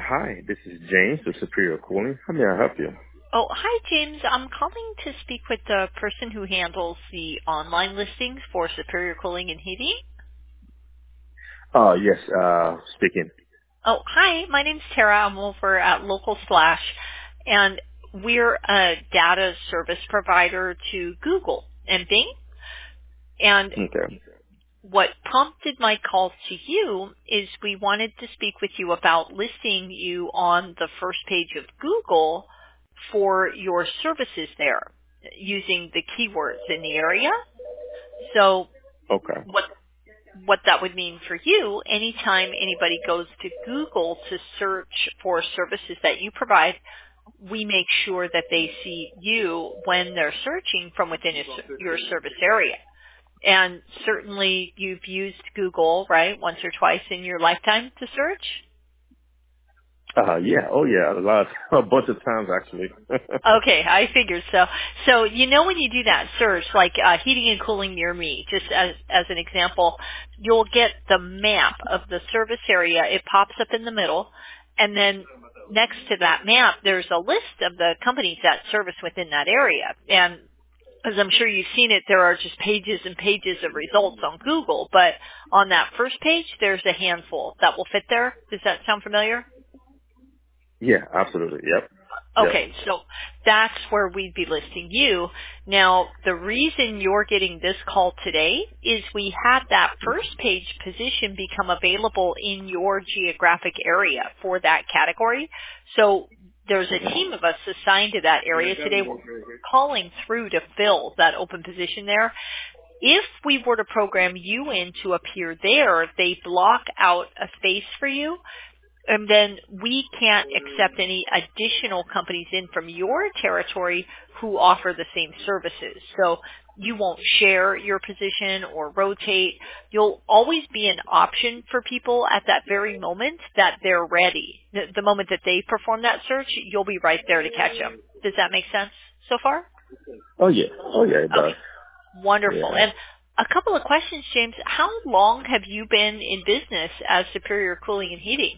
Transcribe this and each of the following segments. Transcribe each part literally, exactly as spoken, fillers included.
Hi, this is James with Superior Cooling. How may I help you? Oh, hi, James. I'm calling to speak with the person who handles the online listings for Superior Cooling and Heating. Oh, yes, uh, speaking. Oh, hi. My name's Tara. I'm over at Local Slash, and we're a data service provider to Google and Bing. And Okay. what prompted my call to you is we wanted to speak with you about listing you on the first page of Google for your services there using the keywords in the area. So Okay. what what that would mean for you, anytime anybody goes to Google to search for services that you provide, we make sure that they see you when they're searching from within a, your service area. And certainly you've used Google, right, once or twice in your lifetime to search? Uh, yeah, oh yeah, a lot, a bunch of times actually. Okay, I figured so. So you know when you do that search, like uh, heating and cooling near me, just as as an example, you'll get the map of the service area. It pops up in the middle, and then next to that map, there's a list of the companies that service within that area. And as I'm sure you've seen it, there are just pages and pages of results on Google. But on that first page, there's a handful that will fit there. Does that sound familiar? Yeah, absolutely. Yep. Yep. Okay, so that's where we'd be listing you. Now, the reason you're getting this call today is we had that first page position become available in your geographic area for that category. So there's a team of us assigned to that area today. We're calling through to fill that open position there. If we were to program you in to appear there, they block out a space for you. And then we can't accept any additional companies in from your territory who offer the same services. So you won't share your position or rotate. You'll always be an option for people at that very moment that they're ready. The, the moment that they perform that search, you'll be right there to catch them. Does that make sense so far? Oh yeah, oh yeah, it does. Okay, wonderful. Yeah. And a couple of questions, James. How long have you been in business as Superior Cooling and Heating?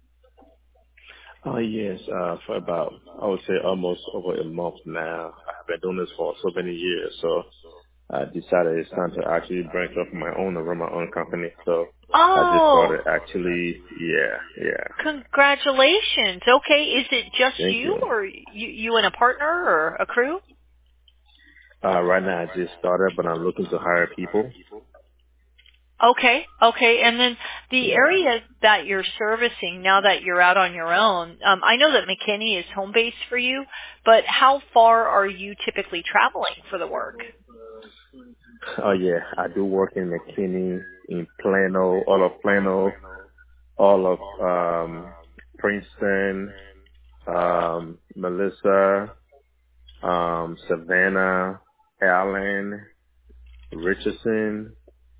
Oh yes, uh, for about, I would say almost over a month now. I've been doing this for so many years, so I decided it's time to actually branch off my own and run my own company. So I just Oh, started actually, yeah, yeah. congratulations. Okay, is it just Thank you you. or you, you and a partner or a crew? Uh, right now I just started, but I'm looking to hire people. Okay, okay. And then the Yeah. area that you're servicing now that you're out on your own, um, I know that McKinney is home base for you, but how far are you typically traveling for the work? Oh yeah, I do work in McKinney, in Plano, all of Plano, all of um Princeton, um, Melissa, um, Savannah, Allen, Richardson,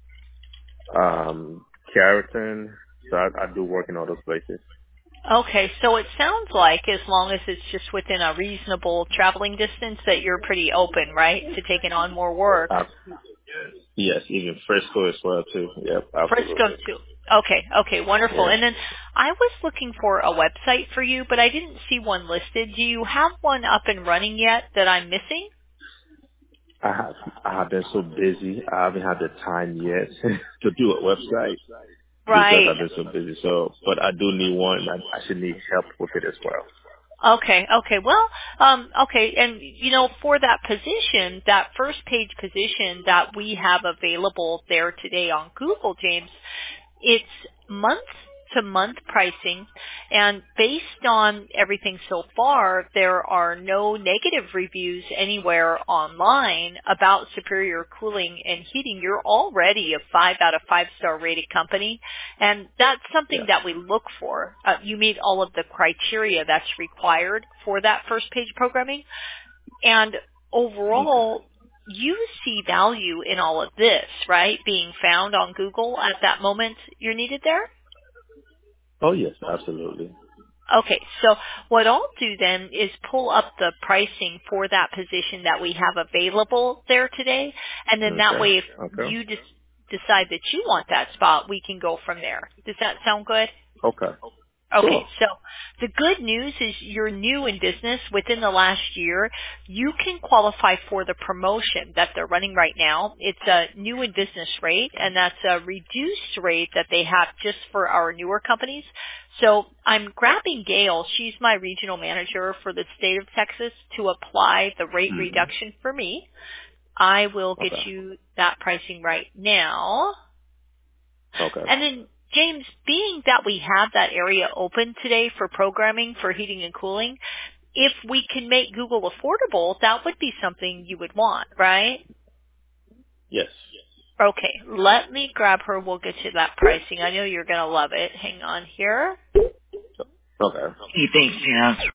um, Carrollton. So I, I do work in all those places. Okay, so it sounds like as long as it's just within a reasonable traveling distance that you're pretty open, right, to taking on more work. Uh, yes, even Frisco as well too. Yep, Frisco absolutely. too. Okay, okay, wonderful. Yeah. And then I was looking for a website for you, but I didn't see one listed. Do you have one up and running yet that I'm missing? I have I have been so busy. I haven't had the time yet to do a website because Right. I've been so busy. So, but I do need one. I, I should need help with it as well. Okay, okay. Well, um, okay, and you know, for that position, that first page position that we have available there today on Google, James, it's month to month pricing, and based on everything so far, there are no negative reviews anywhere online about Superior Cooling and Heating. You're already a five out of five star rated company, and that's something Yeah. that we look for. Uh, you meet all of the criteria that's required for that first page programming, and Okay. overall, you see value in all of this, right? Being found on Google at that moment you're needed there? Oh yes, absolutely. Okay, so what I'll do then is pull up the pricing for that position that we have available there today, and then that Okay. way if Okay. you just decide that you want that spot, we can go from there. Does that sound good? Okay. Okay, Sure. so the good news is you're new in business. Within the last year, you can qualify for the promotion that they're running right now. It's a new in business rate, and that's a reduced rate that they have just for our newer companies. So I'm grabbing Gail. She's my regional manager for the state of Texas to apply the rate Mm-hmm. reduction for me. I will get Okay. you that pricing right now. Okay. And then, James, being that we have that area open today for programming for heating and cooling, if we can make Google affordable, that would be something you would want, right? Yes. Okay, let me grab her. We'll get you that pricing. I know you're going to love it. Hang on here. Okay. Hey, thanks, Jan.